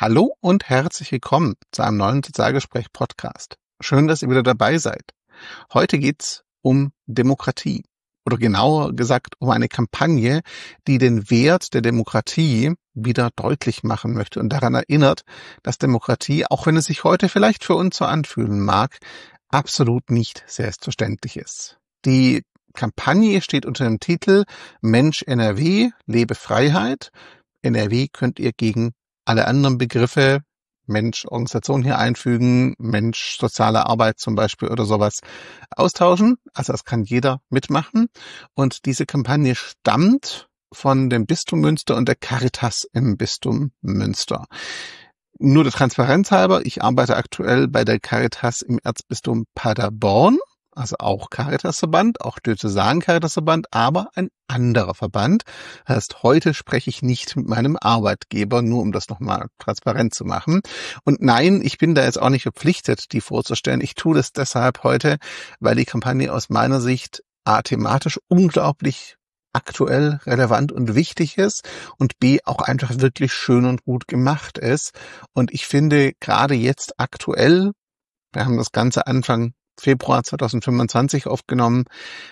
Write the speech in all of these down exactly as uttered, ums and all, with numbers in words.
Hallo und herzlich willkommen zu einem neuen Sozialgespräch-Podcast. Schön, dass ihr wieder dabei seid. Heute geht's um Demokratie oder genauer gesagt um eine Kampagne, die den Wert der Demokratie wieder deutlich machen möchte und daran erinnert, dass Demokratie, auch wenn es sich heute vielleicht für uns so anfühlen mag, absolut nicht selbstverständlich ist. Die Kampagne steht unter dem Titel Mensch N R W, lebe Freiheit. N R W könnt ihr gegen alle anderen Begriffe, Mensch, Organisation hier einfügen, Mensch, soziale Arbeit zum Beispiel oder sowas austauschen. Also das kann jeder mitmachen. Und diese Kampagne stammt von dem Bistum Münster und der Caritas im Bistum Münster. Nur der Transparenz halber, ich arbeite aktuell bei der Caritas im Erzbistum Paderborn. Also auch Caritasverband, auch Diözesan Caritasverband, aber ein anderer Verband. Das heißt, heute spreche ich nicht mit meinem Arbeitgeber, nur um das nochmal transparent zu machen. Und nein, ich bin da jetzt auch nicht verpflichtet, die vorzustellen. Ich tue das deshalb heute, weil die Kampagne aus meiner Sicht a, thematisch unglaublich aktuell, relevant und wichtig ist und b, auch einfach wirklich schön und gut gemacht ist. Und ich finde, gerade jetzt aktuell, wir haben das Ganze Anfang Februar zweitausendfünfundzwanzig aufgenommen,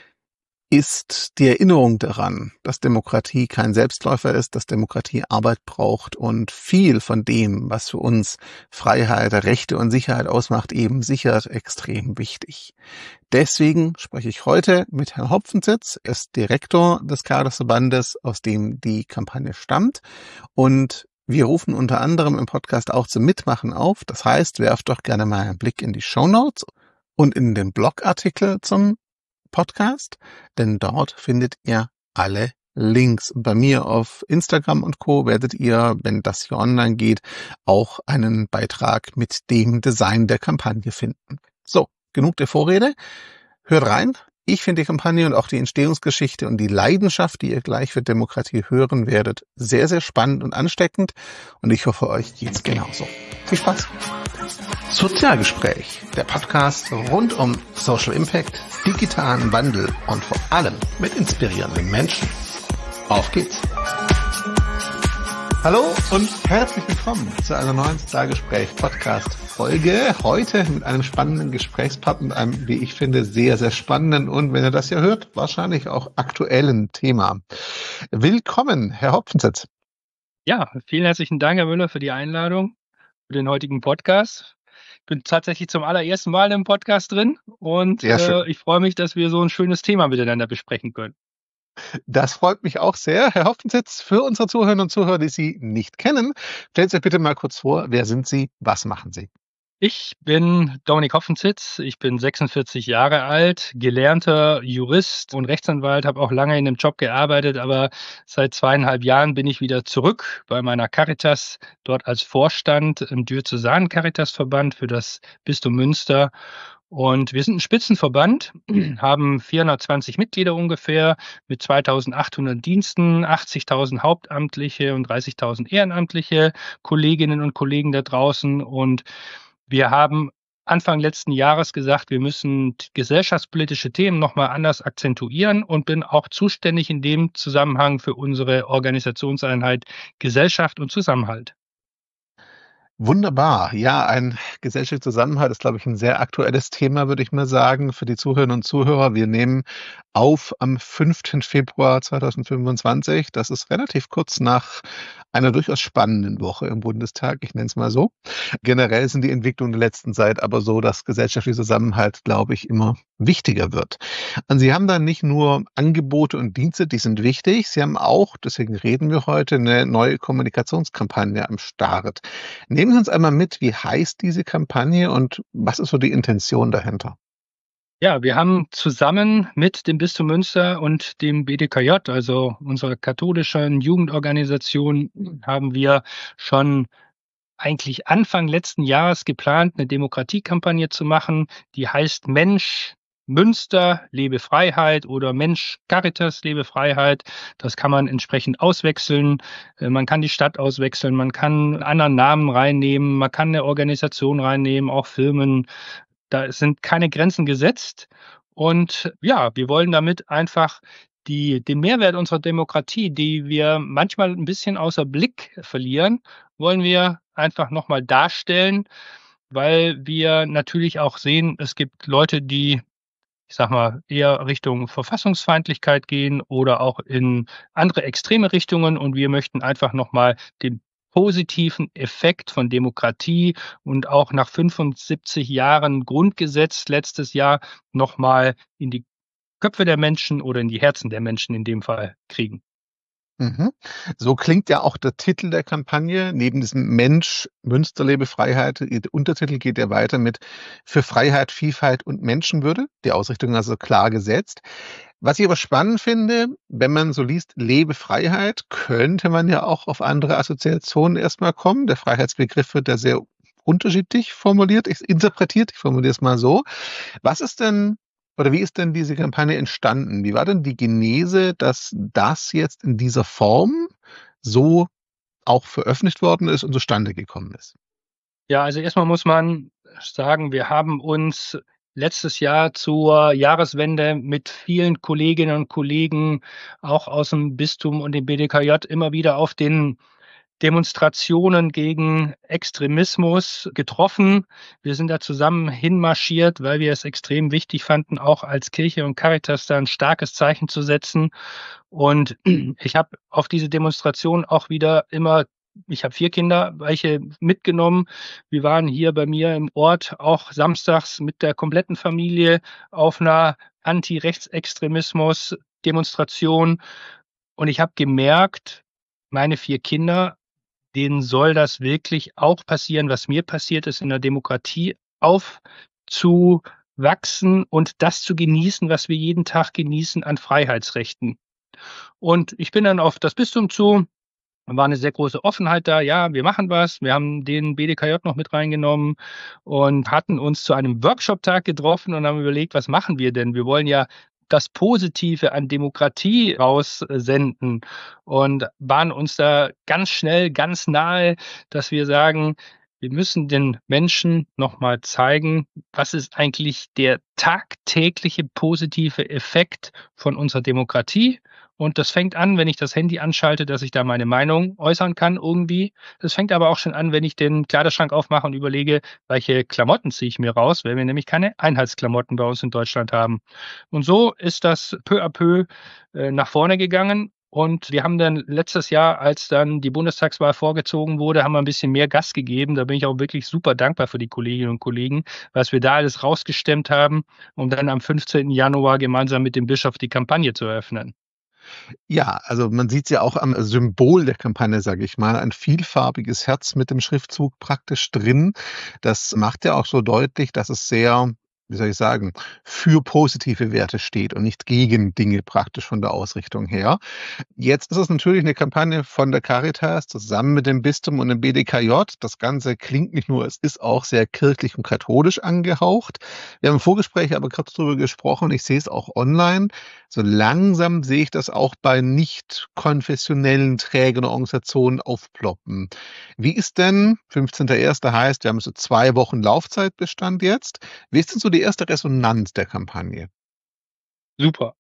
ist die Erinnerung daran, dass Demokratie kein Selbstläufer ist, dass Demokratie Arbeit braucht und viel von dem, was für uns Freiheit, Rechte und Sicherheit ausmacht, eben sichert, extrem wichtig. Deswegen spreche ich heute mit Herrn Hopfensitz, er ist Direktor des Caritasverbandes, aus dem die Kampagne stammt, und wir rufen unter anderem im Podcast auch zum Mitmachen auf. Das heißt, werft doch gerne mal einen Blick in die Shownotes und in den Blogartikel zum Podcast, denn dort findet ihr alle Links. Und bei mir auf Instagram und Co. werdet ihr, wenn das hier online geht, auch einen Beitrag mit dem Design der Kampagne finden. So, genug der Vorrede. Hört rein. Ich finde die Kampagne und auch die Entstehungsgeschichte und die Leidenschaft, die ihr gleich für Demokratie hören werdet, sehr, sehr spannend und ansteckend. Und ich hoffe, euch geht's genauso. Viel Spaß! Sozialgespräch, der Podcast rund um Social Impact, digitalen Wandel und vor allem mit inspirierenden Menschen. Auf geht's! Hallo und herzlich willkommen zu einer neuen Sozialgespräch-Podcast-Folge. Heute mit einem spannenden Gesprächspartner, mit einem, wie ich finde, sehr, sehr spannenden und, wenn ihr das ja hört, wahrscheinlich auch aktuellen Thema. Willkommen, Herr Hopfensitz. Ja, vielen herzlichen Dank, Herr Müller, für die Einladung, für den heutigen Podcast. Ich bin tatsächlich zum allerersten Mal im Podcast drin und äh, ich freue mich, dass wir so ein schönes Thema miteinander besprechen können. Das freut mich auch sehr. Herr Hopfensitz, für unsere Zuhörerinnen und Zuhörer, die Sie nicht kennen, stellen Sie sich bitte mal kurz vor, wer sind Sie, was machen Sie? Ich bin Dominik Hopfensitz, ich bin sechsundvierzig Jahre alt, gelernter Jurist und Rechtsanwalt, habe auch lange in dem Job gearbeitet, aber seit zweieinhalb Jahren bin ich wieder zurück bei meiner Caritas, dort als Vorstand im Diözesan Caritasverband für das Bistum Münster. Und wir sind ein Spitzenverband, haben vierhundertzwanzig Mitglieder ungefähr mit zweitausendachthundert Diensten, achtzigtausend Hauptamtliche und dreißigtausend ehrenamtliche Kolleginnen und Kollegen da draußen. Und wir haben Anfang letzten Jahres gesagt, wir müssen gesellschaftspolitische Themen nochmal anders akzentuieren und bin auch zuständig in dem Zusammenhang für unsere Organisationseinheit Gesellschaft und Zusammenhalt. Wunderbar. Ja, ein gesellschaftlicher Zusammenhalt ist, glaube ich, ein sehr aktuelles Thema, würde ich mal sagen, für die Zuhörerinnen und Zuhörer. Wir nehmen auf am fünften Februar zweitausendfünfundzwanzig. Das ist relativ kurz nach einer durchaus spannenden Woche im Bundestag, ich nenne es mal so. Generell sind die Entwicklungen der letzten Zeit aber so, dass gesellschaftlicher Zusammenhalt, glaube ich, immer wichtiger wird. Und Sie haben dann nicht nur Angebote und Dienste, die sind wichtig, Sie haben auch, deswegen reden wir heute, eine neue Kommunikationskampagne am Start. Nehmen Sie uns einmal mit, wie heißt diese Kampagne und was ist so die Intention dahinter? Ja, wir haben zusammen mit dem Bistum Münster und dem B D K J, also unserer katholischen Jugendorganisation, haben wir schon eigentlich Anfang letzten Jahres geplant, eine Demokratiekampagne zu machen, die heißt Mensch Münster, lebe Freiheit oder Mensch Caritas, lebe Freiheit. Das kann man entsprechend auswechseln. Man kann die Stadt auswechseln, man kann einen anderen Namen reinnehmen, man kann eine Organisation reinnehmen, auch Firmen. Da sind keine Grenzen gesetzt. Und ja, wir wollen damit einfach die den Mehrwert unserer Demokratie, die wir manchmal ein bisschen außer Blick verlieren, wollen wir einfach noch mal darstellen, weil wir natürlich auch sehen, es gibt Leute, die, ich sage mal, eher Richtung Verfassungsfeindlichkeit gehen oder auch in andere extreme Richtungen. Und wir möchten einfach noch mal den positiven Effekt von Demokratie und auch nach fünfundsiebzig Jahren Grundgesetz letztes Jahr noch mal in die Köpfe der Menschen oder in die Herzen der Menschen in dem Fall kriegen. Mhm. So klingt ja auch der Titel der Kampagne. Neben diesem Mensch, Münster lebe Freiheit, der Untertitel geht ja weiter mit für Freiheit, Vielfalt und Menschenwürde. Die Ausrichtung also klar gesetzt. Was ich aber spannend finde, wenn man so liest, lebe Freiheit, könnte man ja auch auf andere Assoziationen erstmal kommen. Der Freiheitsbegriff wird ja sehr unterschiedlich formuliert, ich interpretiert, ich formuliere es mal so. Was ist denn oder wie ist denn diese Kampagne entstanden? Wie war denn die Genese, dass das jetzt in dieser Form so auch veröffentlicht worden ist und zustande gekommen ist? Ja, also erstmal muss man sagen, wir haben uns letztes Jahr zur Jahreswende mit vielen Kolleginnen und Kollegen auch aus dem Bistum und dem B D K J immer wieder auf den Demonstrationen gegen Extremismus getroffen. Wir sind da zusammen hinmarschiert, weil wir es extrem wichtig fanden, auch als Kirche und Caritas da ein starkes Zeichen zu setzen. Und ich habe auf diese Demonstration auch wieder immer ich habe vier Kinder, welche mitgenommen. Wir waren hier bei mir im Ort auch samstags mit der kompletten Familie auf einer Anti-Rechtsextremismus-Demonstration. Und ich habe gemerkt, meine vier Kinder, denen soll das wirklich auch passieren, was mir passiert ist, in der Demokratie aufzuwachsen und das zu genießen, was wir jeden Tag genießen an Freiheitsrechten. Und ich bin dann auf das Bistum zu, war eine sehr große Offenheit da. Ja, wir machen was. Wir haben den B D K J noch mit reingenommen und hatten uns zu einem Workshop-Tag getroffen und haben überlegt, was machen wir denn? Wir wollen ja das Positive an Demokratie raussenden und waren uns da ganz schnell, ganz nahe, dass wir sagen, wir müssen den Menschen noch mal zeigen, was ist eigentlich der tagtägliche positive Effekt von unserer Demokratie. Und das fängt an, wenn ich das Handy anschalte, dass ich da meine Meinung äußern kann irgendwie. Das fängt aber auch schon an, wenn ich den Kleiderschrank aufmache und überlege, welche Klamotten ziehe ich mir raus, weil wir nämlich keine Einheitsklamotten bei uns in Deutschland haben. Und so ist das peu à peu äh, nach vorne gegangen. Und wir haben dann letztes Jahr, als dann die Bundestagswahl vorgezogen wurde, haben wir ein bisschen mehr Gas gegeben. Da bin ich auch wirklich super dankbar für die Kolleginnen und Kollegen, was wir da alles rausgestemmt haben, um dann am fünfzehnten Januar gemeinsam mit dem Bischof die Kampagne zu eröffnen. Ja, also man sieht's ja auch am Symbol der Kampagne, sage ich mal, ein vielfarbiges Herz mit dem Schriftzug praktisch drin. Das macht ja auch so deutlich, dass es sehr, wie soll ich sagen, für positive Werte steht und nicht gegen Dinge praktisch von der Ausrichtung her. Jetzt ist es natürlich eine Kampagne von der Caritas zusammen mit dem Bistum und dem B D K J. Das Ganze klingt nicht nur, es ist auch sehr kirchlich und katholisch angehaucht. Wir haben im Vorgespräch aber kurz drüber gesprochen, ich sehe es auch online. So langsam sehe ich das auch bei nicht konfessionellen Trägern und Organisationen aufploppen. Wie ist denn, fünfzehnter erster heißt, wir haben so zwei Wochen Laufzeitbestand jetzt. Wie ist denn so die erste Resonanz der Kampagne? Super.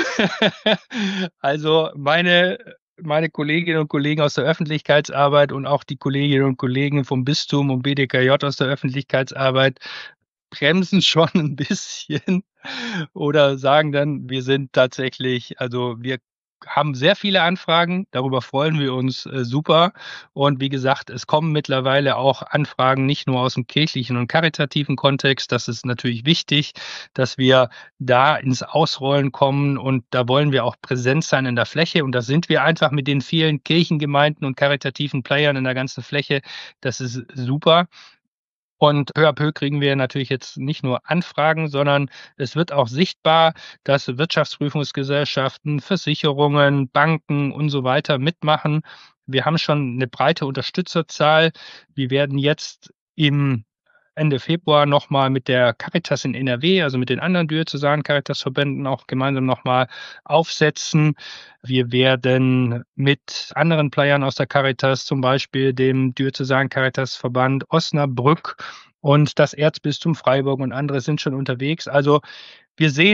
Also, meine meine Kolleginnen und Kollegen aus der Öffentlichkeitsarbeit und auch die Kolleginnen und Kollegen vom Bistum und B D K J aus der Öffentlichkeitsarbeit bremsen schon ein bisschen oder sagen dann, wir sind tatsächlich also, wir haben sehr viele Anfragen, darüber freuen wir uns, äh, super. Und wie gesagt, es kommen mittlerweile auch Anfragen nicht nur aus dem kirchlichen und karitativen Kontext. Das ist natürlich wichtig, dass wir da ins Ausrollen kommen und da wollen wir auch präsent sein in der Fläche und da sind wir einfach mit den vielen Kirchengemeinden und karitativen Playern in der ganzen Fläche. Das ist super. Und peu à peu kriegen wir natürlich jetzt nicht nur Anfragen, sondern es wird auch sichtbar, dass Wirtschaftsprüfungsgesellschaften, Versicherungen, Banken und so weiter mitmachen. Wir haben schon eine breite Unterstützerzahl. Wir werden jetzt im Ende Februar noch mal mit der Caritas in N R W, also mit den anderen diözesanen Caritasverbänden auch gemeinsam noch mal aufsetzen. Wir werden mit anderen Playern aus der Caritas, zum Beispiel dem diözesanen Caritasverband Osnabrück und das Erzbistum Freiburg und andere sind schon unterwegs. Also wir sehen,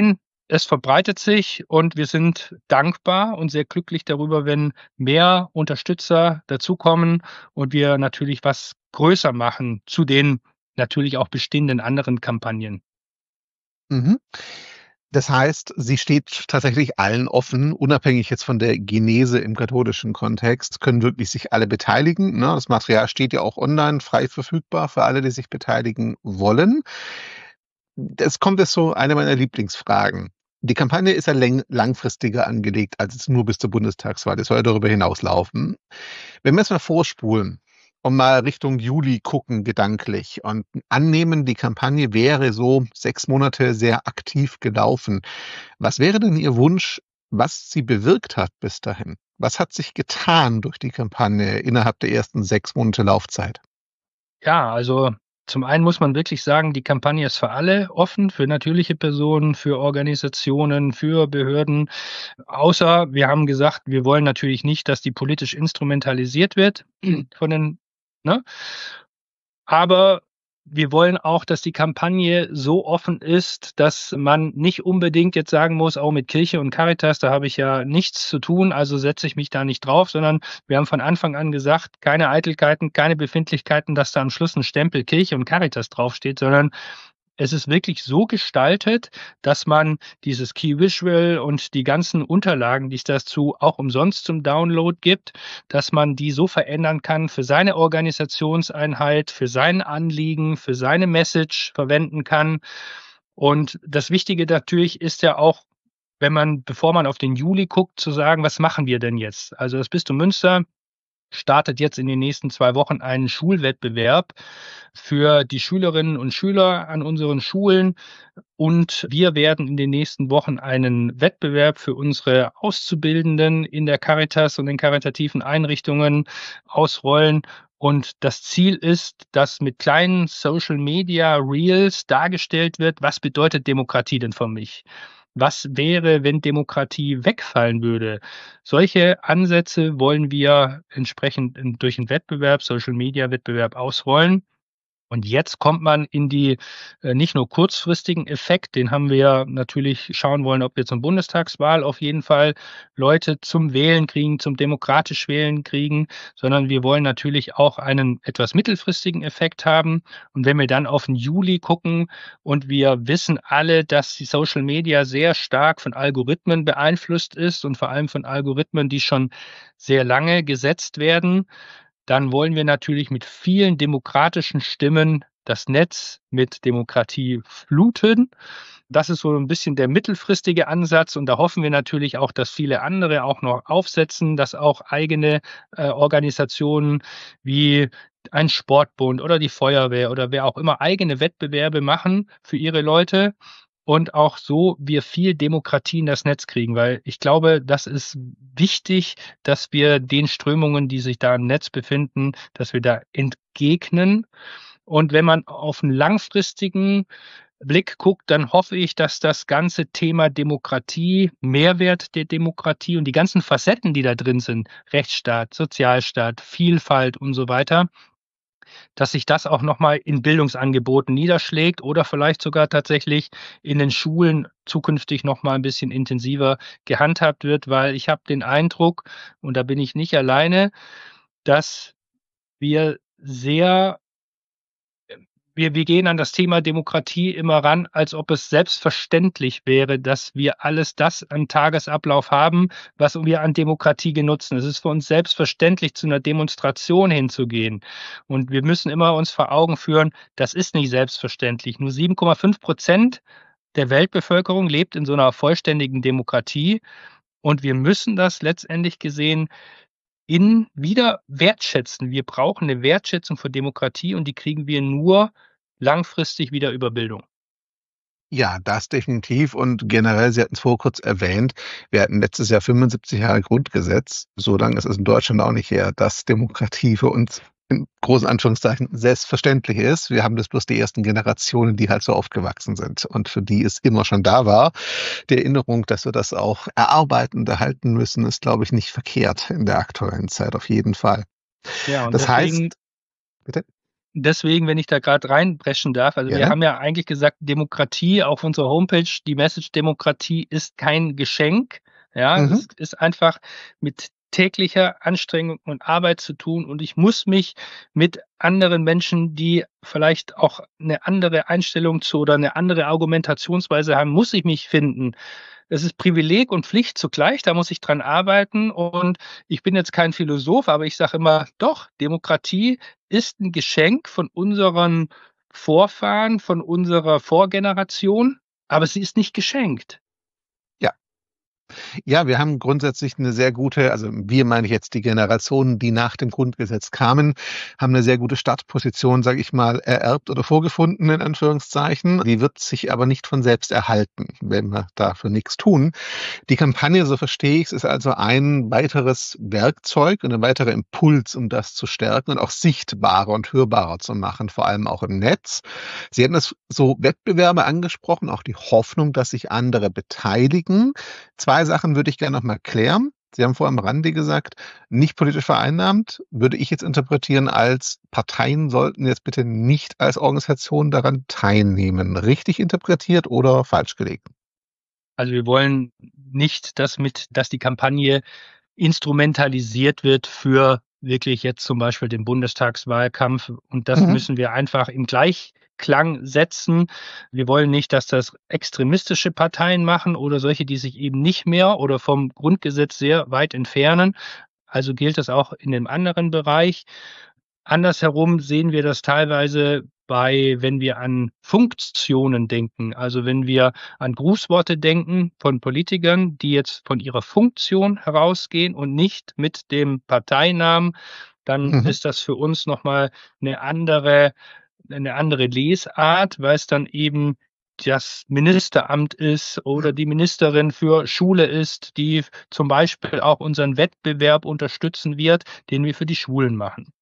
es verbreitet sich und wir sind dankbar und sehr glücklich darüber, wenn mehr Unterstützer dazukommen und wir natürlich was größer machen zu den natürlich auch bestehenden anderen Kampagnen. Mhm. Das heißt, sie steht tatsächlich allen offen, unabhängig jetzt von der Genese im katholischen Kontext, können wirklich sich alle beteiligen, ne? Das Material steht ja auch online frei verfügbar für alle, die sich beteiligen wollen. Das kommt jetzt so eine meiner Lieblingsfragen. Die Kampagne ist ja läng langfristiger angelegt als jetzt nur bis zur Bundestagswahl. Das soll ja darüber hinauslaufen. Wenn wir jetzt mal vorspulen und mal Richtung Juli gucken gedanklich und annehmen, die Kampagne wäre so sechs Monate sehr aktiv gelaufen. Was wäre denn Ihr Wunsch, was sie bewirkt hat bis dahin? Was hat sich getan durch die Kampagne innerhalb der ersten sechs Monate Laufzeit? Ja, also zum einen muss man wirklich sagen, die Kampagne ist für alle offen, für natürliche Personen, für Organisationen, für Behörden. Außer wir haben gesagt, wir wollen natürlich nicht, dass die politisch instrumentalisiert wird von den, ne? Aber wir wollen auch, dass die Kampagne so offen ist, dass man nicht unbedingt jetzt sagen muss: „Oh, mit Kirche und Caritas, da habe ich ja nichts zu tun, also setze ich mich da nicht drauf“, sondern wir haben von Anfang an gesagt: „Keine Eitelkeiten, keine Befindlichkeiten, dass da am Schluss 'n Stempel Kirche und Caritas draufsteht“, sondern es ist wirklich so gestaltet, dass man dieses Key Visual und die ganzen Unterlagen, die es dazu auch umsonst zum Download gibt, dass man die so verändern kann für seine Organisationseinheit, für sein Anliegen, für seine Message verwenden kann. Und das Wichtige natürlich ist ja auch, wenn man bevor man auf den Juli guckt, zu sagen: „Was machen wir denn jetzt?“ Also, das Bistum Münster startet jetzt in den nächsten zwei Wochen einen Schulwettbewerb für die Schülerinnen und Schüler an unseren Schulen. Und wir werden in den nächsten Wochen einen Wettbewerb für unsere Auszubildenden in der Caritas und den karitativen Einrichtungen ausrollen. Und das Ziel ist, dass mit kleinen Social Media Reels dargestellt wird: „Was bedeutet Demokratie denn für mich? Was wäre, wenn Demokratie wegfallen würde?“ Solche Ansätze wollen wir entsprechend in durch 'n Wettbewerb, Social Media Wettbewerb ausrollen. Und jetzt kommt man in die äh, nicht nur kurzfristigen Effekt, den haben wir natürlich schauen wollen, ob wir zur Bundestagswahl auf jeden Fall Leute zum Wählen kriegen, zum demokratisch Wählen kriegen, sondern wir wollen natürlich auch einen etwas mittelfristigen Effekt haben. Und wenn wir dann auf 'n Juli gucken und wir wissen alle, dass die Social Media sehr stark von Algorithmen beeinflusst ist und vor allem von Algorithmen, die schon sehr lange gesetzt werden, dann wollen wir natürlich mit vielen demokratischen Stimmen das Netz mit Demokratie fluten. Das ist so 'n bisschen der mittelfristige Ansatz und da hoffen wir natürlich auch, dass viele andere auch noch aufsetzen, dass auch eigene, äh, Organisationen wie ein Sportbund oder die Feuerwehr oder wer auch immer eigene Wettbewerbe machen für ihre Leute und auch so wir viel Demokratie in das Netz kriegen. Weil ich glaube, das ist wichtig, dass wir den Strömungen, die sich da im Netz befinden, dass wir da entgegnen. Und wenn man auf 'n langfristigen Blick guckt, dann hoffe ich, dass das ganze Thema Demokratie, Mehrwert der Demokratie und die ganzen Facetten, die da drin sind, Rechtsstaat, Sozialstaat, Vielfalt und so weiter dass sich das auch noch mal in Bildungsangeboten niederschlägt oder vielleicht sogar tatsächlich in den Schulen zukünftig noch mal 'n bisschen intensiver gehandhabt wird. Weil ich habe den Eindruck, und da bin ich nicht alleine, dass wir sehr ähm, wir wir gehen an das Thema Demokratie immer ran, als ob es selbstverständlich wäre, dass wir alles das an Tagesablauf haben, was wir an Demokratie genutzen. Es ist für uns selbstverständlich, zu 'ner Demonstration hinzugehen. Und wir müssen immer uns vor Augen führen, das ist nicht selbstverständlich. Nur sieben Komma fünf Prozent der Weltbevölkerung lebt in so 'ner vollständigen Demokratie und wir müssen das letztendlich gesehen in wieder wertschätzen. Wir brauchen 'ne Wertschätzung für Demokratie und die kriegen wir nur langfristig wieder über Bildung. Ja, das definitiv und generell, Sie hatten's vor kurz erwähnt, wir hatten letztes Jahr fünfundsiebzig Jahre Grundgesetz. So lang ist es in Deutschland auch nicht her, dass Demokratie für uns in großen Anführungszeichen selbstverständlich ist. Wir haben das bloß die ersten Generationen, die halt so aufgewachsen sind und für die es immer schon da war. Die Erinnerung, dass wir das auch erarbeiten und erhalten müssen, ist, glaube ich, nicht verkehrt in der aktuellen Zeit, auf jeden Fall. Ja, und Das heißt deswegen bitte? Deswegen, wenn ich da gerade reinpreschen darf, also wir Gerne. haben ja eigentlich gesagt, Demokratie auf unserer Homepage, die Message Demokratie ist kein Geschenk. Ja, Mhm. es ist einfach mit täglicher Anstrengung und Arbeit zu tun und ich muss mich mit anderen Menschen, die vielleicht auch eine andere Einstellung zu oder eine andere Argumentationsweise haben, muss ich mich finden. Es ist Privileg und Pflicht zugleich, da muss ich dran arbeiten und ich bin jetzt kein Philosoph, aber ich sage immer: „Doch, Demokratie ist 'n Geschenk von unseren Vorfahren, von unserer Vorgeneration, aber sie ist nicht geschenkt." Ja. Ja, wir haben grundsätzlich eine sehr gute, also wir meine ich jetzt die Generationen, die nach dem Grundgesetz kamen, haben eine sehr gute Startposition, sage ich mal, ererbt oder vorgefunden in Anführungszeichen. Die wird sich aber nicht von selbst erhalten, wenn wir dafür nichts tun. Die Kampagne, so verstehe ich es, ist also ein weiteres Werkzeug und ein weiterer Impuls, um das zu stärken und auch sichtbarer und hörbarer zu machen, vor allem auch im Netz. Sie hatten das so Wettbewerbe angesprochen, auch die Hoffnung, dass sich andere beteiligen. Zwei Sachen würde ich gerne noch mal klären. Sie haben vorher am Rande gesagt, nicht politisch vereinnahmt, würde ich jetzt interpretieren als Parteien sollten jetzt bitte nicht als Organisation daran teilnehmen. Richtig interpretiert oder falsch gelegen? Also, wir wollen nicht, dass mit dass die Kampagne instrumentalisiert wird für wirklich jetzt zum Beispiel den Bundestagswahlkampf und das Mhm. müssen wir einfach im Gleichklang setzen. Wir wollen nicht, dass das extremistische Parteien machen oder solche, die sich eben nicht mehr oder vom Grundgesetz sehr weit entfernen. Also gilt das auch in dem anderen Bereich. Andersherum sehen wir das teilweise bei wenn wir an Funktionen denken, also wenn wir an Grußworte denken von Politikern, die jetzt von ihrer Funktion herausgehen und nicht mit dem Parteinamen, dann Mhm. ist das für uns noch mal 'ne andere 'ne andere Lesart, weil's dann eben das Ministeramt ist oder die Ministerin für Schule ist, die zum Beispiel auch unseren Wettbewerb unterstützen wird, den wir für die Schulen machen.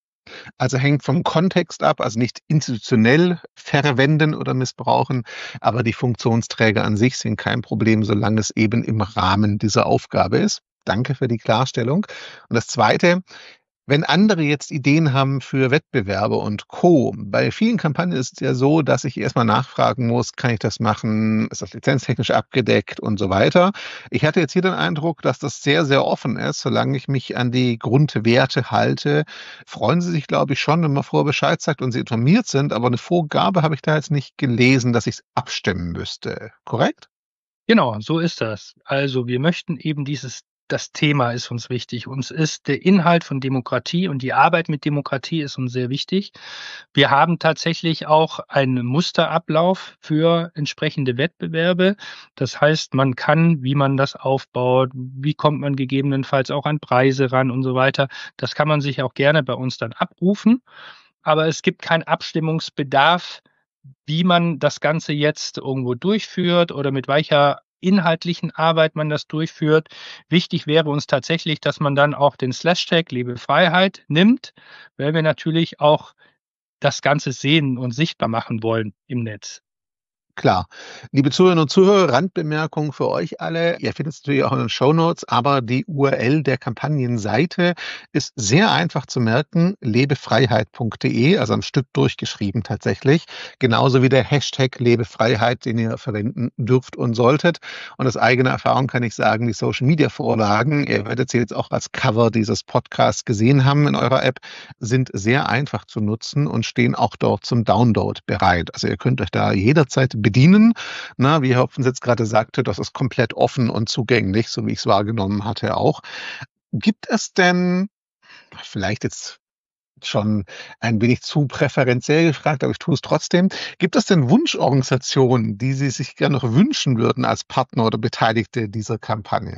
Also hängt vom Kontext ab, also nicht institutionell verwenden oder missbrauchen, aber die Funktionsträger an sich sind kein Problem, solange es eben im Rahmen dieser Aufgabe ist. Danke für die Klarstellung. Und das Zweite, wenn andere jetzt Ideen haben für Wettbewerbe und Co. Bei vielen Kampagnen ist es ja so, dass ich erst mal nachfragen muss: „Kann ich das machen? Ist das lizenztechnisch abgedeckt?“ und so weiter. Ich hatte jetzt hier den Eindruck, dass das sehr, sehr offen ist. Solange ich mich an die Grundwerte halte, freuen sie sich, glaube ich, schon, wenn man vorher Bescheid sagt und sie informiert sind, aber 'ne Vorgabe habe ich da jetzt nicht gelesen, dass ich's abstimmen müsste. Korrekt? Genau, so ist das. Also, wir möchten eben dieses das Thema ist uns wichtig. Uns ist der Inhalt von Demokratie und die Arbeit mit Demokratie ist uns sehr wichtig. Wir haben tatsächlich auch einen Musterablauf für entsprechende Wettbewerbe. Das heißt, man kann, wie man das aufbaut, wie kommt man gegebenenfalls auch an Preise ran und so weiter. Das kann man sich auch gerne bei uns dann abrufen, aber es gibt keinen Abstimmungsbedarf, wie man das Ganze jetzt irgendwo durchführt oder mit welcher inhaltlichen Arbeit man das durchführt. Wichtig wäre uns tatsächlich, dass man dann auch den Slashtag Lebe Freiheit nimmt, weil wir natürlich auch das Ganze sehen und sichtbar machen wollen im Netz. Klar. Liebe Zuhörerinnen und Zuhörer, Randbemerkung für euch alle. Ihr findet es natürlich auch in den Shownotes, aber die U R L der Kampagnenseite ist sehr einfach zu merken, lebefreiheit punkt de, also am Stück durchgeschrieben tatsächlich. Genauso wie der Hashtag Lebefreiheit, den ihr verwenden dürft und solltet. Und aus eigener Erfahrung kann ich sagen, die Social-Media-Vorlagen, ihr werdet sie jetzt auch als Cover dieses Podcasts gesehen haben in eurer App, sind sehr einfach zu nutzen und stehen auch dort zum Download bereit. Also ihr könnt euch da jederzeit bedienen. Na, wie Herr Hopfens jetzt gerade sagte, das ist komplett offen und zugänglich, so wie ich es wahrgenommen hatte auch. Gibt es denn, vielleicht jetzt schon ein wenig zu präferenziell gefragt, aber ich tue es trotzdem. Gibt es denn Wunschorganisationen, die Sie sich gerne noch wünschen würden als Partner oder Beteiligte dieser Kampagne?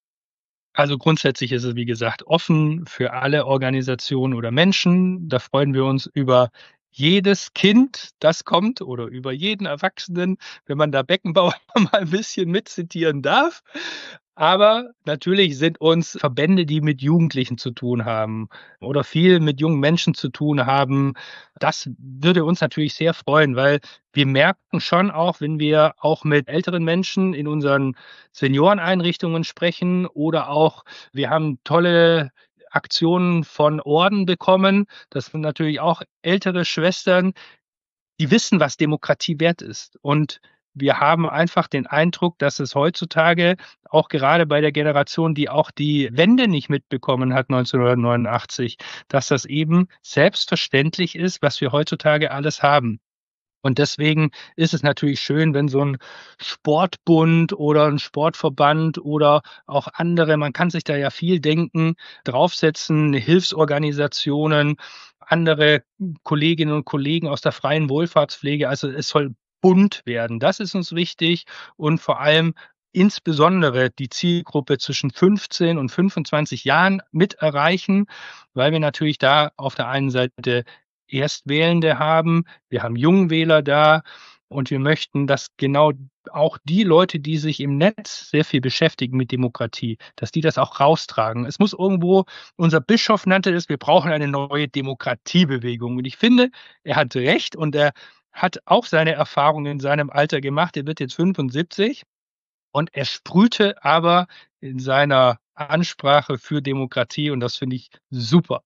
Also, grundsätzlich ist es, wie gesagt, offen für alle Organisationen oder Menschen. Da freuen wir uns über jedes Kind, das kommt oder über jeden Erwachsenen, wenn man da Beckenbauer mal ein bisschen mitzitieren darf. Aber natürlich sind uns Verbände, die mit Jugendlichen zu tun haben oder viel mit jungen Menschen zu tun haben, das würde uns natürlich sehr freuen, weil wir merken schon auch, wenn wir auch mit älteren Menschen in unseren Senioreneinrichtungen sprechen oder auch wir haben tolle Aktionen von Orden bekommen. Das sind natürlich auch ältere Schwestern, die wissen, was Demokratie wert ist. Und wir haben einfach den Eindruck, dass es heutzutage auch gerade bei der Generation, die auch die Wende nicht mitbekommen hat neunzehnhundertneunundachtzig, dass das eben selbstverständlich ist, was wir heutzutage alles haben. Und deswegen ist es natürlich schön, wenn so 'n Sportbund oder 'n Sportverband oder auch andere, man kann sich da ja viel denken, draufsetzen, Hilfsorganisationen, andere Kolleginnen und Kollegen aus der freien Wohlfahrtspflege. Also, es soll bunt werden. Das ist uns wichtig und vor allem insbesondere die Zielgruppe zwischen fünfzehn und fünfundzwanzig Jahren mit erreichen, weil wir natürlich da auf der einen Seite Erstwählende haben, wir haben Jungwähler da und wir möchten, dass genau auch die Leute, die sich im Netz sehr viel beschäftigen mit Demokratie, dass die das auch raustragen. Es muss irgendwo, unser Bischof nannte es, wir brauchen eine neue Demokratiebewegung. Und ich finde, er hat recht und er hat auch seine Erfahrungen in seinem Alter gemacht. Er wird jetzt fünfundsiebzig und er sprühte aber in seiner Ansprache für Demokratie und das finde ich super.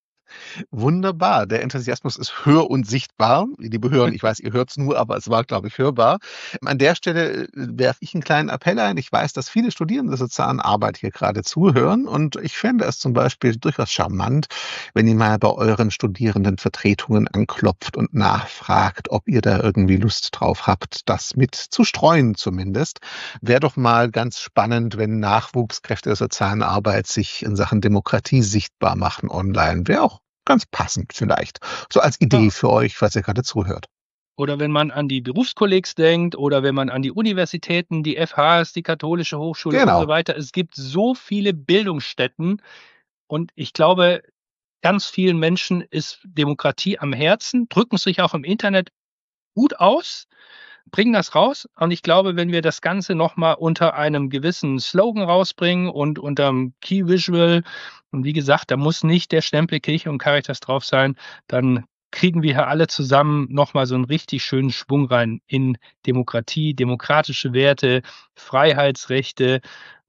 Wunderbar. Der Enthusiasmus ist hör und sichtbar. Liebe Hörer, ich weiß, ihr hört's nur, aber es war, glaube ich, hörbar. An der Stelle äh, werfe ich einen kleinen Appell ein. Ich weiß, dass viele Studierende der sozialen Arbeit hier gerade zuhören und ich fände es zum Beispiel durchaus charmant, wenn ihr mal bei euren Studierendenvertretungen anklopft und nachfragt, ob ihr da irgendwie Lust drauf habt, das mit zu streuen zumindest. Wäre doch mal ganz spannend, wenn Nachwuchskräfte der sozialen Arbeit sich in Sachen Demokratie sichtbar machen online. Wäre auch ganz passend vielleicht. So als Idee Ja. für euch, falls ihr gerade zuhört. Oder wenn man an die Berufskollegs denkt oder wenn man an die Universitäten, die F Hs, die Katholische Hochschule und so Genau. weiter. Es gibt so viele Bildungsstätten und ich glaube, ganz vielen Menschen ist Demokratie am Herzen, drücken sich auch im Internet gut aus, bringen das raus und ich glaube, wenn wir das Ganze noch mal unter einem gewissen Slogan rausbringen und unterm Key Visual und wie gesagt, da muss nicht der Stempel Kirche und Caritas drauf sein, dann kriegen wir hier alle zusammen noch mal so 'n richtig schönen Schwung rein in Demokratie, demokratische Werte, Freiheitsrechte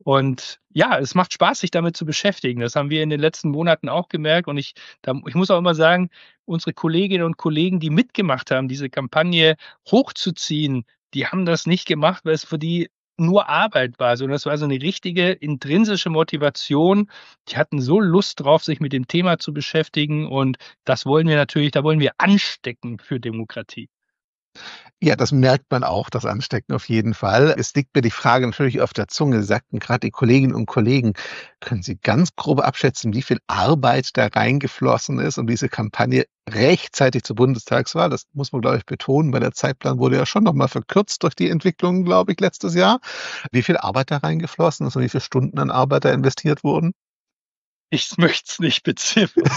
und ja, es macht Spaß, sich damit zu beschäftigen. Das haben wir in den letzten Monaten auch gemerkt und ich da ich muss auch immer sagen, unsere Kolleginnen und Kollegen, die mitgemacht haben, diese Kampagne hochzuziehen, die haben das nicht gemacht, weil es für die nur Arbeit war, sondern es war so 'ne richtige intrinsische Motivation. Die hatten so Lust drauf, sich mit dem Thema zu beschäftigen und das wollen wir natürlich da wollen wir anstecken für Demokratie. Ja, das merkt man auch, das Anstecken auf jeden Fall. Es liegt mir die Frage natürlich auf der Zunge. Sie sagten gerade die Kolleginnen und Kollegen. Können Sie ganz grob abschätzen, wie viel Arbeit da reingeflossen ist, um diese Kampagne rechtzeitig zur Bundestagswahl? Das muss man, glaube ich, betonen, weil der Zeitplan wurde ja schon noch mal verkürzt durch die Entwicklung, glaube ich, letztes Jahr. Wie viel Arbeit da reingeflossen ist und wie viele Stunden an Arbeit da investiert wurden? Ich möchte es nicht beziffern.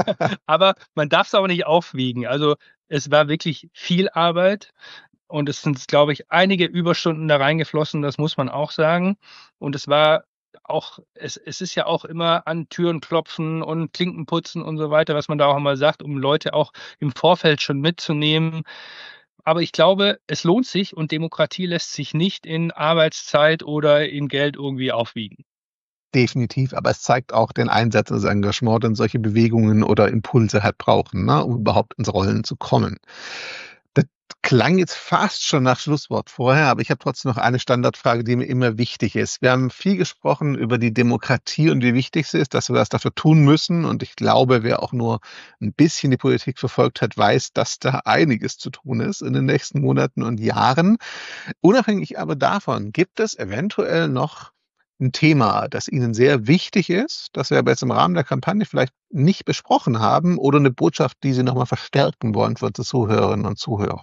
Aber man darf es auch nicht aufwiegen. Also, es war wirklich viel Arbeit und es sind, glaube ich, einige Überstunden da reingeflossen, das muss man auch sagen. Und es war auch es es ist ja auch immer an Türen klopfen und Klinken putzen und so weiter, was man da auch immer sagt, um Leute auch im Vorfeld schon mitzunehmen. Aber ich glaube, es lohnt sich und Demokratie lässt sich nicht in Arbeitszeit oder in Geld irgendwie aufwiegen. Definitiv, aber es zeigt auch den Einsatz, das Engagement, den solche Bewegungen oder Impulse halt brauchen, ne, um überhaupt ins Rollen zu kommen. Das klang jetzt fast schon nach Schlusswort vorher, aber ich habe trotzdem noch eine Standardfrage, die mir immer wichtig ist. Wir haben viel gesprochen über die Demokratie und wie wichtig sie ist, dass wir was dafür tun müssen. Und ich glaube, wer auch nur ein bisschen die Politik verfolgt hat, weiß, dass da einiges zu tun ist in den nächsten Monaten und Jahren. Unabhängig aber davon, gibt es eventuell noch ein Thema, das Ihnen sehr wichtig ist, das wir aber jetzt im Rahmen der Kampagne vielleicht nicht besprochen haben oder eine Botschaft, die Sie noch mal verstärken wollen für unsere Zuhörerinnen und Zuhörer?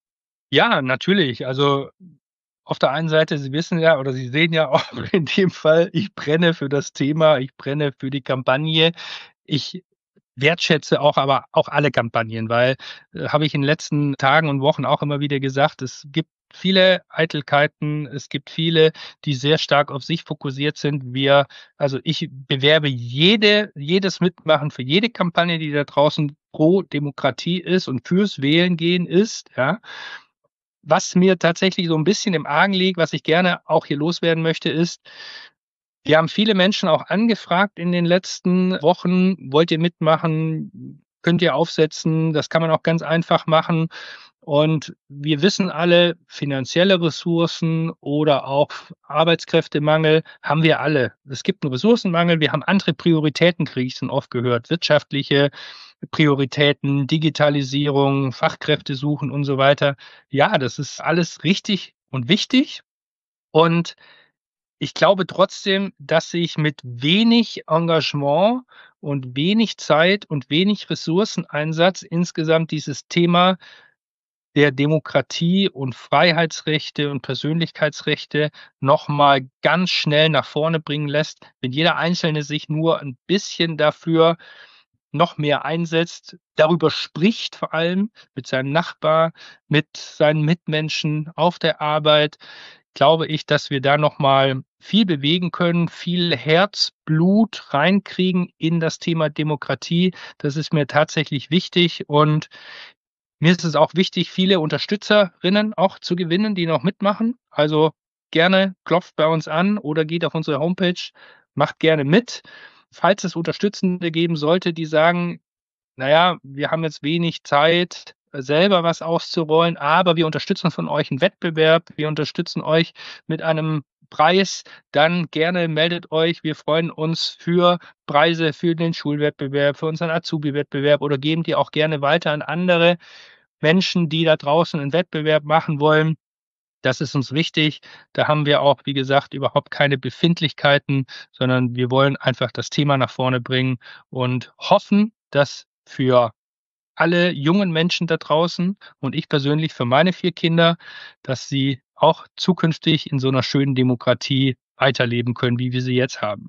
Ja, natürlich. Also, auf der einen Seite, Sie wissen ja oder Sie sehen ja auch in dem Fall, ich brenne für das Thema, ich brenne für die Kampagne. Ich wertschätze auch aber auch alle Kampagnen, weil, äh, habe ich in den letzten Tagen und Wochen auch immer wieder gesagt, es gibt viele Eitelkeiten, es gibt viele, die sehr stark auf sich fokussiert sind. Wir also, ich bewerbe jede jedes Mitmachen für jede Kampagne, die da draußen pro Demokratie ist und fürs Wählen gehen ist, ja. Was mir tatsächlich so 'n bisschen im Argen liegt, was ich gerne auch hier loswerden möchte, ist Wir haben viele Menschen auch angefragt in den letzten Wochen. Wollt ihr mitmachen? Könnt ihr aufsetzen? Das kann man auch ganz einfach machen. Und wir wissen alle, finanzielle Ressourcen oder auch Arbeitskräftemangel haben wir alle. Es gibt einen Ressourcenmangel. Wir haben andere Prioritäten, kriege ich schon oft gehört. Wirtschaftliche Prioritäten, Digitalisierung, Fachkräfte suchen und so weiter. Ja, das ist alles richtig und wichtig. Und ich glaube trotzdem, dass sich mit wenig Engagement und wenig Zeit und wenig Ressourceneinsatz insgesamt dieses Thema der Demokratie und Freiheitsrechte und Persönlichkeitsrechte noch mal ganz schnell nach vorne bringen lässt, wenn jeder Einzelne sich nur ein bisschen dafür noch mehr einsetzt, darüber spricht, vor allem mit seinem Nachbar, mit seinen Mitmenschen auf der Arbeit, glaube ich, dass wir da noch mal viel bewegen können, viel Herzblut reinkriegen in das Thema Demokratie. Das ist mir tatsächlich wichtig und mir ist es auch wichtig, viele Unterstützerinnen auch zu gewinnen, die noch mitmachen. Also gerne klopft bei uns an oder geht auf unsere Homepage, macht gerne mit. Falls es Unterstützende geben sollte, die sagen, naja, wir haben jetzt wenig Zeit, selber was auszurollen, aber wir unterstützen von euch einen Wettbewerb, wir unterstützen euch mit einem Preis, dann gerne meldet euch. Wir freuen uns für Preise für den Schulwettbewerb, für unseren Azubi-Wettbewerb oder geben die auch gerne weiter an andere Menschen, die da draußen einen Wettbewerb machen wollen. Das ist uns wichtig. Da haben wir auch, wie gesagt, überhaupt keine Befindlichkeiten, sondern wir wollen einfach das Thema nach vorne bringen und hoffen, dass für alle jungen Menschen da draußen und ich persönlich für meine vier Kinder, dass sie auch zukünftig in so einer schönen Demokratie weiterleben können, wie wir sie jetzt haben.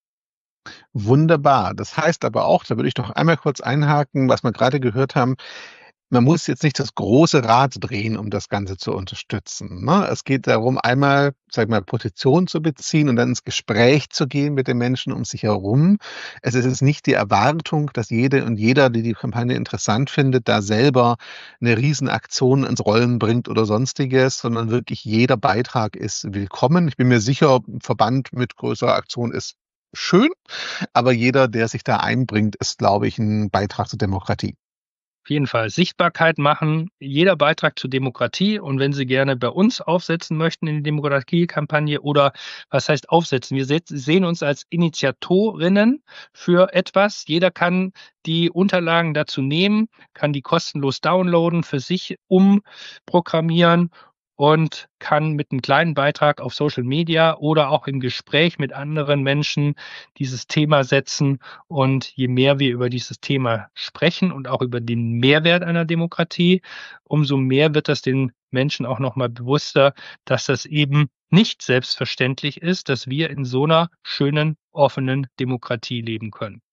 Wunderbar. Das heißt aber auch, da würde ich doch einmal kurz einhaken, was wir gerade gehört haben. Man muss jetzt nicht das große Rad drehen, um das Ganze zu unterstützen, ne? Es geht darum, einmal, sag ich mal, Position zu beziehen und dann ins Gespräch zu gehen mit den Menschen um sich herum. Es ist jetzt nicht die Erwartung, dass jede und jeder, die die Kampagne interessant findet, da selber eine Riesenaktion ins Rollen bringt oder Sonstiges, sondern wirklich jeder Beitrag ist willkommen. Ich bin mir sicher, ein Verband mit größerer Aktion ist schön, aber jeder, der sich da einbringt, ist, glaube ich, ein Beitrag zur Demokratie. Auf jeden Fall Sichtbarkeit machen, jeder Beitrag zur Demokratie. Und wenn Sie gerne bei uns aufsetzen möchten in die Demokratiekampagne oder was heißt aufsetzen? Wir sehen uns als Initiatorinnen für etwas. Jeder kann die Unterlagen dazu nehmen, kann die kostenlos downloaden, für sich umprogrammieren und kann mit einem kleinen Beitrag auf Social Media oder auch im Gespräch mit anderen Menschen dieses Thema setzen. Und je mehr wir über dieses Thema sprechen und auch über den Mehrwert einer Demokratie, umso mehr wird das den Menschen auch nochmal bewusster, dass das eben nicht selbstverständlich ist, dass wir in so einer schönen, offenen Demokratie leben können.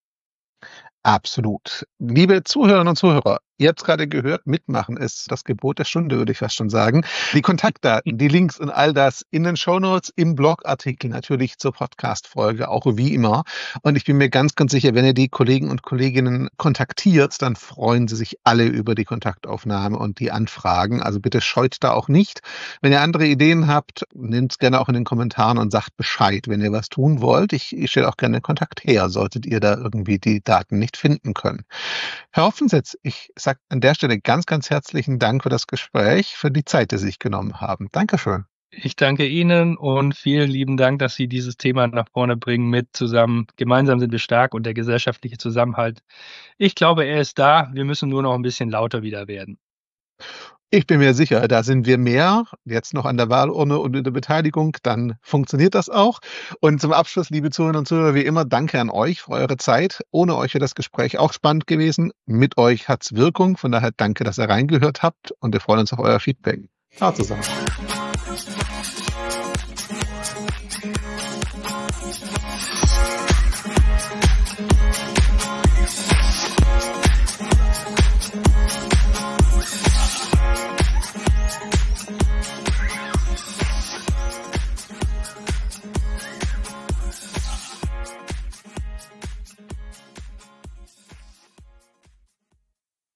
Absolut. Liebe Zuhörerinnen und Zuhörer, ihr habt es gerade gehört, mitmachen ist das Gebot der Stunde, würde ich fast schon sagen. Die Kontaktdaten, die Links und all das in den Shownotes, im Blogartikel natürlich zur Podcast-Folge, auch wie immer. Und ich bin mir ganz, ganz sicher, wenn ihr die Kollegen und Kolleginnen kontaktiert, dann freuen sie sich alle über die Kontaktaufnahme und die Anfragen. Also bitte scheut da auch nicht. Wenn ihr andere Ideen habt, nehmt es gerne auch in den Kommentaren und sagt Bescheid, wenn ihr was tun wollt. Ich, ich stelle auch gerne Kontakt her, solltet ihr da irgendwie die Daten nicht finden können. Herr Hoffensitz, ich sage an der Stelle ganz, ganz herzlichen Dank für das Gespräch, für die Zeit, die Sie sich genommen haben. Dankeschön. Ich danke Ihnen und vielen lieben Dank, dass Sie dieses Thema nach vorne bringen mit zusammen. Gemeinsam sind wir stark und der gesellschaftliche Zusammenhalt. Ich glaube, er ist da. Wir müssen nur noch ein bisschen lauter wieder werden. Ich bin mir sicher, da sind wir mehr, jetzt noch an der Wahlurne und in der Beteiligung, dann funktioniert das auch. Und zum Abschluss, liebe Zuhörerinnen und Zuhörer, wie immer, danke an euch für eure Zeit. Ohne euch wäre das Gespräch auch spannend gewesen. Mit euch hat's Wirkung, von daher danke, dass ihr reingehört habt und wir freuen uns auf euer Feedback. Ciao zusammen.